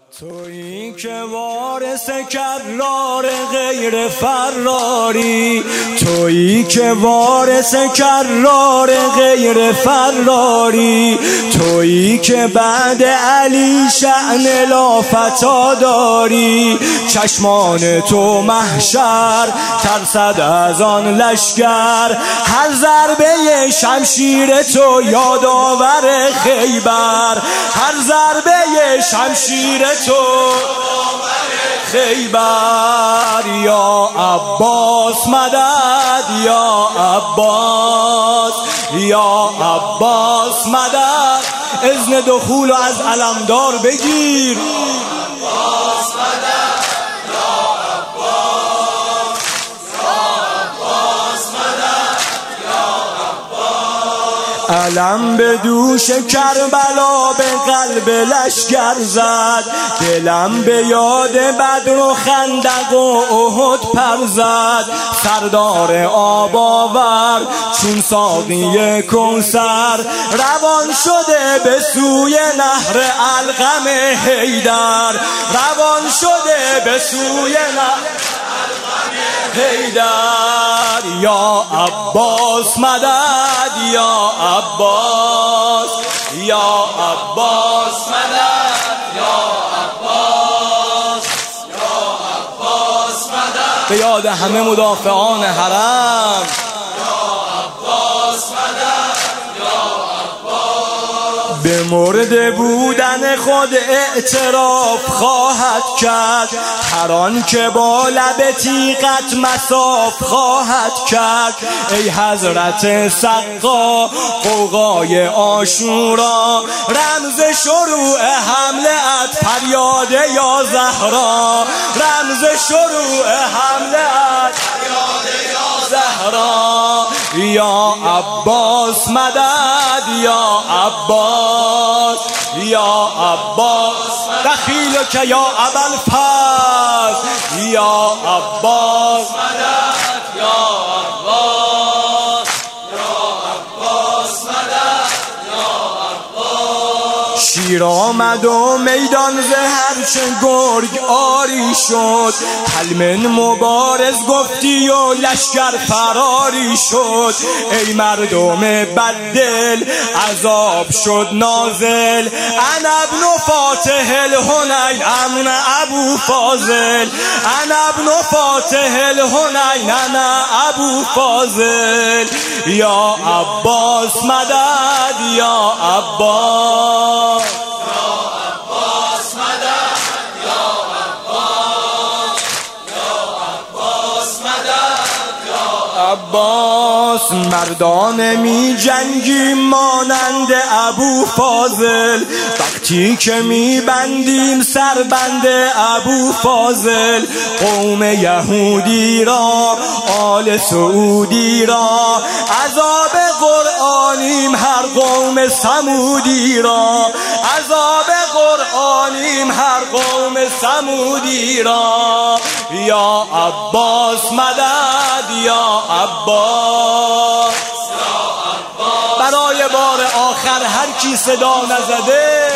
تویی که وارث کرار غیر فراری، تویی که وارث کرار غیر فراری، تویی که بعد علی شأن لافتا داری. چشمان تو محشر ترسد از آن لشکر، هر ضربه شمشیر تو یادآور خیبر، هر ضربه شمشیر تو خیبر. یا عباس مدد، یا عباس، یا عباس مدد. اذن دخول از علمدار بگیر. عباس مدد، یا عباس، یا عباس مدد، یا عباس. علم به دوش کربلا به قلب لشکر زد، دلم به یاد بدر و خندق و احد پر زد. سردار آب آور چون ساقی کوثر، روان شده به سوی نهر القم حیدر، روان شده به سوی نهر حیدر. یا عباس مدد، یا عباس، یا عباس مدد، یا عباس، یا عباس مدد. به یاد همه مدافعان حرم. به مرده بودن خود اعتراف خواهد کرد، هر آن که با لب تیغت مصاف خواهد کرد. ای حضرت سقا غوغای عاشورا، رمز شروع حمله ات فریاد یا زهرا، رمز شروع حمله ات فریاد یا زهرا. یا عباس مدد، یا عباس، یا عباس. دخیلک یا ابوالفضل، یا عباس مدد، یا عباس، یا عباس مدد، یا عباس. شیر آمد و میدان ز هرچه گرگ آری شد، حلم مبارز گفتی و لشکر فراری شد. ای مردم بددل عذاب شد نازل، انا ابن فاتح الحنین انا ابو فاضل، انا ابن فاتح الحنین انا ابو فاضل. یا عباس مدد، یا عباس، عباس. مردان می جنگی مانند ابو فاضل، وقتی که می بندیم سربند ابو فاضل. قوم یهودی را آل سعودی را، عذاب قرآنیم هر قوم سمودی را، عذاب قرآنیم هر قوم سمودی را. یا عباس مدد، یا عباس، برای بار آخر هر کی صدا نزده